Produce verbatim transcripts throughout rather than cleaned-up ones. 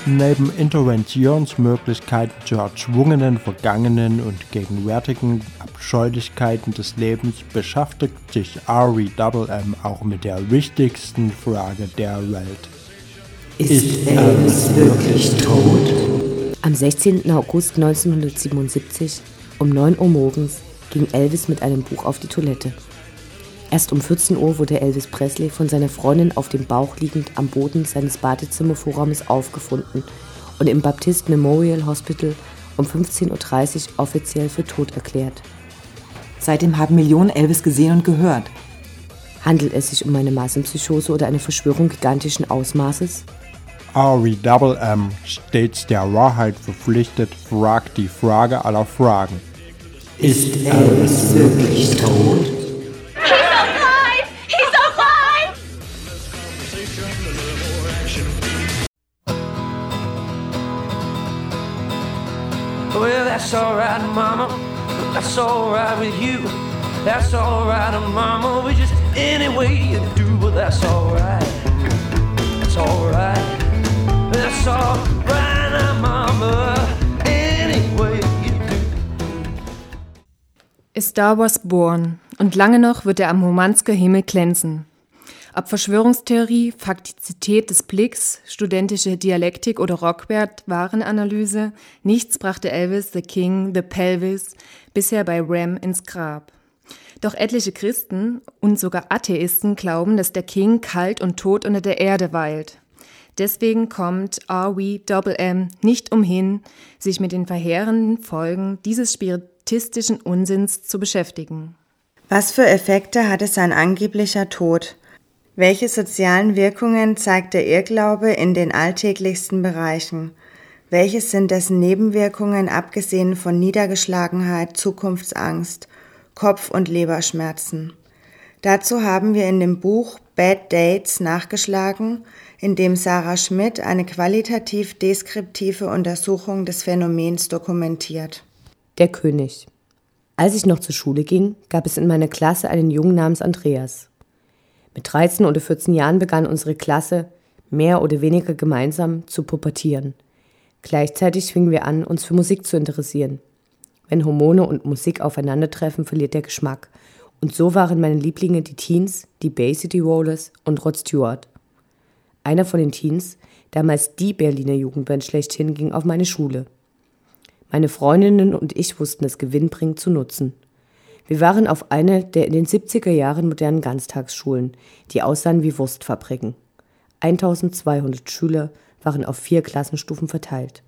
Neben Interventionsmöglichkeiten zur erzwungenen, vergangenen und gegenwärtigen Abscheulichkeiten des Lebens beschäftigt sich R E M M auch mit der wichtigsten Frage der Welt. Ist Elvis wirklich tot? Am sechzehnten August neunzehnhundertsiebenundsiebzig um neun Uhr morgens ging Elvis mit einem Buch auf die Toilette. Erst um vierzehn Uhr wurde Elvis Presley von seiner Freundin auf dem Bauch liegend am Boden seines Badezimmervorraumes aufgefunden und im Baptist Memorial Hospital um fünfzehn Uhr dreißig offiziell für tot erklärt. Seitdem haben Millionen Elvis gesehen und gehört. Handelt es sich um eine Massenpsychose oder eine Verschwörung gigantischen Ausmaßes? R E M M, stets der Wahrheit verpflichtet, fragt die Frage aller Fragen. Ist Elvis wirklich tot? Well, that's alright, Mama. That's alright with you. That's alright, Mama. We just any way you do, but that's alright. That's alright. That's alright, Mama. Any way you do. A Star Was Born und lange noch wird er am Murmansker Himmel glänzen. Ob Verschwörungstheorie, Faktizität des Blicks, studentische Dialektik oder Rockwert-Warenanalyse, nichts brachte Elvis the King, the Pelvis bisher bei R E M ins Grab. Doch etliche Christen und sogar Atheisten glauben, dass der King kalt und tot unter der Erde weilt. Deswegen kommt R E M M nicht umhin, sich mit den verheerenden Folgen dieses spiritistischen Unsinns zu beschäftigen. Was für Effekte hatte sein angeblicher Tod? Welche sozialen Wirkungen zeigt der Irrglaube in den alltäglichsten Bereichen? Welches sind dessen Nebenwirkungen, abgesehen von Niedergeschlagenheit, Zukunftsangst, Kopf- und Leberschmerzen? Dazu haben wir in dem Buch Bad Dates nachgeschlagen, in dem Sarah Schmidt eine qualitativ deskriptive Untersuchung des Phänomens dokumentiert. Der König. Als ich noch zur Schule ging, gab es in meiner Klasse einen Jungen namens Andreas. Mit dreizehn oder vierzehn Jahren begann unsere Klasse, mehr oder weniger gemeinsam, zu pubertieren. Gleichzeitig fingen wir an, uns für Musik zu interessieren. Wenn Hormone und Musik aufeinandertreffen, verliert der Geschmack. Und so waren meine Lieblinge die Teens, die Bay City Rollers und Rod Stewart. Einer von den Teens, damals die Berliner Jugendband schlechthin, ging auf meine Schule. Meine Freundinnen und ich wussten es gewinnbringend zu nutzen. Wir waren auf einer der in den siebziger Jahren modernen Ganztagsschulen, die aussahen wie Wurstfabriken. eintausendzweihundert Schüler waren auf vier Klassenstufen verteilt.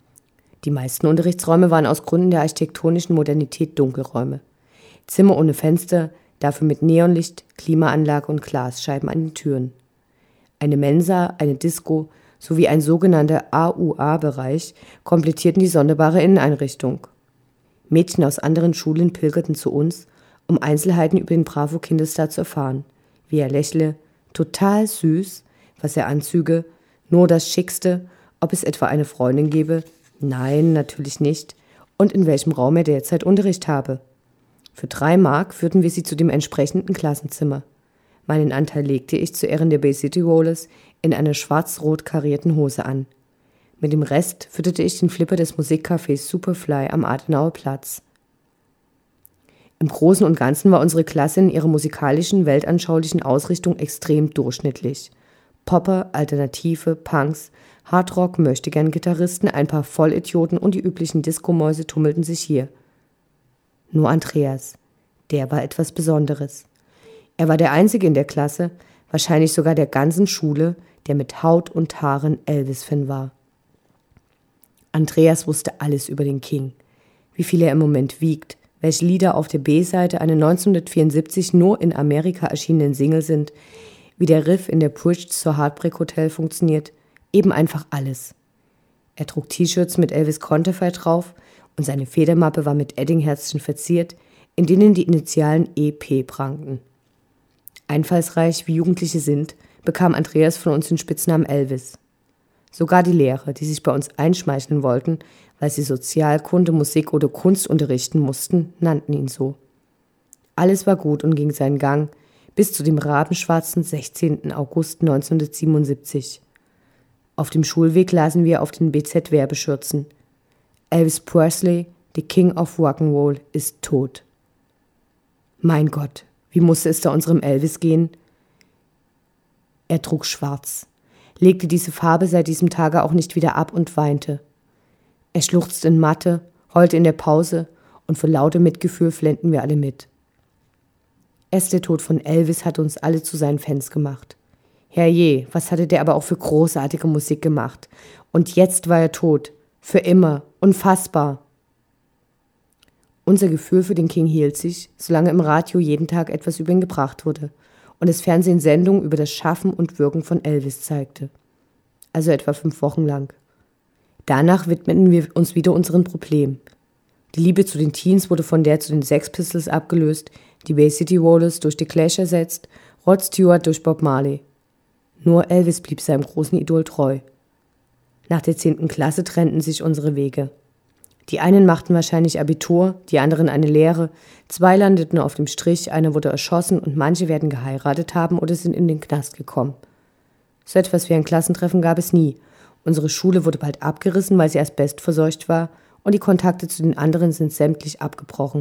Die meisten Unterrichtsräume waren aus Gründen der architektonischen Modernität Dunkelräume. Zimmer ohne Fenster, dafür mit Neonlicht, Klimaanlage und Glasscheiben an den Türen. Eine Mensa, eine Disco sowie ein sogenannter A U A-Bereich komplettierten die sonderbare Inneneinrichtung. Mädchen aus anderen Schulen pilgerten zu uns, um Einzelheiten über den Bravo-Kindestar zu erfahren, wie er lächle, total süß, was er anzüge, nur das Schickste, ob es etwa eine Freundin gebe, nein, natürlich nicht, und in welchem Raum er derzeit Unterricht habe. Für drei Mark führten wir sie zu dem entsprechenden Klassenzimmer. Meinen Anteil legte ich zu Ehren der Bay City Rollers in einer schwarz-rot karierten Hose an. Mit dem Rest fütterte ich den Flipper des Musikcafés Superfly am Adenauer Platz. Im Großen und Ganzen war unsere Klasse in ihrer musikalischen, weltanschaulichen Ausrichtung extrem durchschnittlich. Popper, Alternative, Punks, Hardrock, Möchtegern-Gitarristen, ein paar Vollidioten und die üblichen Diskomäuse tummelten sich hier. Nur Andreas, der war etwas Besonderes. Er war der Einzige in der Klasse, wahrscheinlich sogar der ganzen Schule, der mit Haut und Haaren Elvis-Fan war. Andreas wusste alles über den King, wie viel er im Moment wiegt, welche Lieder auf der B-Seite einer neunzehnhundertvierundsiebzig nur in Amerika erschienenen Single sind, wie der Riff in der Bridge zur Heartbreak Hotel funktioniert, eben einfach alles. Er trug T-Shirts mit Elvis Conterfei drauf und seine Federmappe war mit Eddingherzchen verziert, in denen die Initialen E P prangten. Einfallsreich wie Jugendliche sind, bekam Andreas von uns den Spitznamen Elvis. Sogar die Lehrer, die sich bei uns einschmeicheln wollten, weil sie Sozialkunde, Musik oder Kunst unterrichten mussten, nannten ihn so. Alles war gut und ging seinen Gang bis zu dem rabenschwarzen sechzehnten August neunzehnhundertsiebenundsiebzig. Auf dem Schulweg lasen wir auf den B Z-Werbeschürzen: Elvis Presley, the King of Rock'n'Roll, ist tot. Mein Gott, wie musste es da unserem Elvis gehen? Er trug schwarz, legte diese Farbe seit diesem Tage auch nicht wieder ab und weinte. Er schluchzte in Matte, heulte in der Pause und vor lauter Mitgefühl flennten wir alle mit. Erst der Tod von Elvis hatte uns alle zu seinen Fans gemacht. Herrje, was hatte der aber auch für großartige Musik gemacht. Und jetzt war er tot. Für immer. Unfassbar. Unser Gefühl für den King hielt sich, solange im Radio jeden Tag etwas über ihn gebracht wurde und das Fernsehen Sendungen über das Schaffen und Wirken von Elvis zeigte. Also etwa fünf Wochen lang. Danach widmeten wir uns wieder unseren Problemen. Die Liebe zu den Teens wurde von der zu den Sex Pistols abgelöst, die Bay City Rollers durch The Clash ersetzt, Rod Stewart durch Bob Marley. Nur Elvis blieb seinem großen Idol treu. Nach der zehnten Klasse trennten sich unsere Wege. Die einen machten wahrscheinlich Abitur, die anderen eine Lehre, zwei landeten auf dem Strich, einer wurde erschossen und manche werden geheiratet haben oder sind in den Knast gekommen. So etwas wie ein Klassentreffen gab es nie. Unsere Schule wurde bald abgerissen, weil sie asbestverseucht war, und die Kontakte zu den anderen sind sämtlich abgebrochen.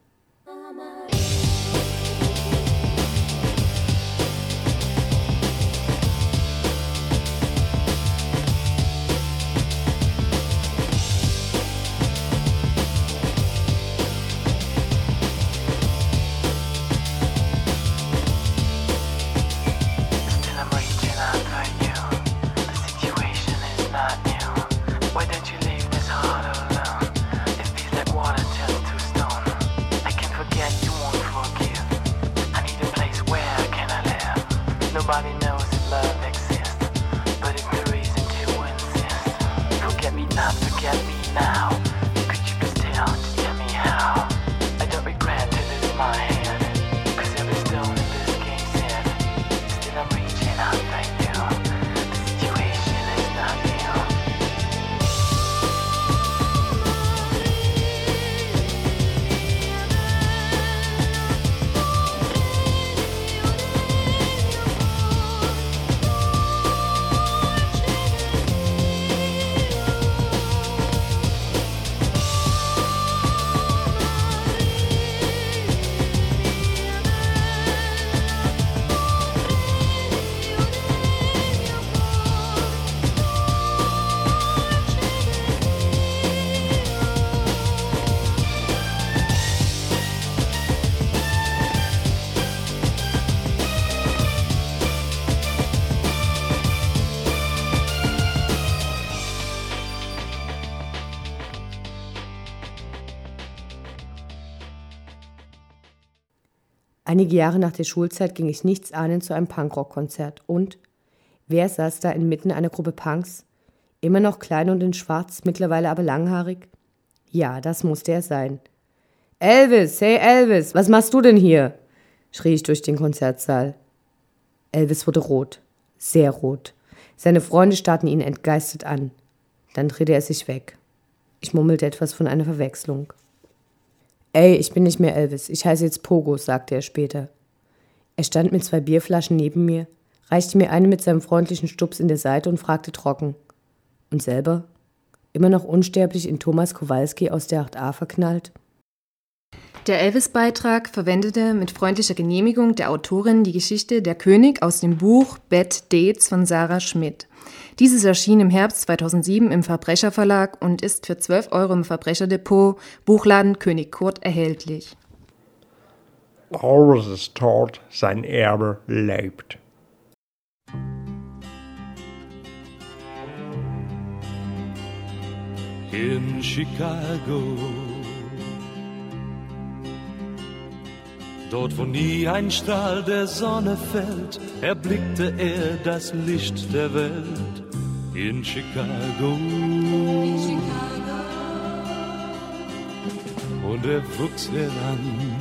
Einige Jahre nach der Schulzeit ging ich nichtsahnend zu einem Punkrock-Konzert und wer saß da inmitten einer Gruppe Punks? Immer noch klein und in schwarz, mittlerweile aber langhaarig? Ja, das musste er sein. »Elvis, hey Elvis, was machst du denn hier?« schrie ich durch den Konzertsaal. Elvis wurde rot, sehr rot. Seine Freunde starrten ihn entgeistert an. Dann drehte er sich weg. Ich murmelte etwas von einer Verwechslung. »Ey, ich bin nicht mehr Elvis, ich heiße jetzt Pogo«, sagte er später. Er stand mit zwei Bierflaschen neben mir, reichte mir eine mit seinem freundlichen Stups in der Seite und fragte trocken. Und selber? Immer noch unsterblich in Thomas Kowalski aus der acht a verknallt? Der Elvis-Beitrag verwendete mit freundlicher Genehmigung der Autorin die Geschichte Der König aus dem Buch Bad Dates von Sarah Schmidt. Dieses erschien im Herbst zweitausendsieben im Verbrecherverlag und ist für zwölf Euro im Verbrecherdepot, Buchladen König Kurt erhältlich. Elvis ist tot, sein Erbe lebt. In Chicago, dort wo nie ein Strahl der Sonne fällt, erblickte er das Licht der Welt. In Chicago, in Chicago. Und er wuchs heran.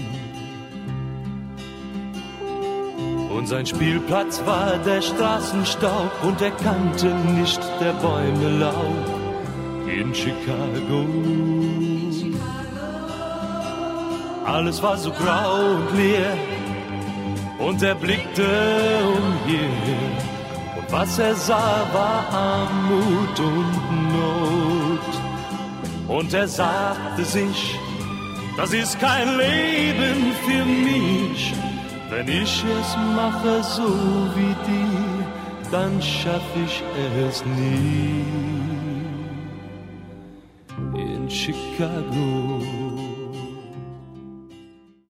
Und sein Spielplatz war der Straßenstaub und er kannte nicht der Bäume Laub. In Chicago, alles war so grau und leer und er blickte umher und Was er sah, war Armut und Not. Und er sagte sich, das ist kein Leben für mich. Wenn ich es mache so wie die, dann schaff ich es nie. In Chicago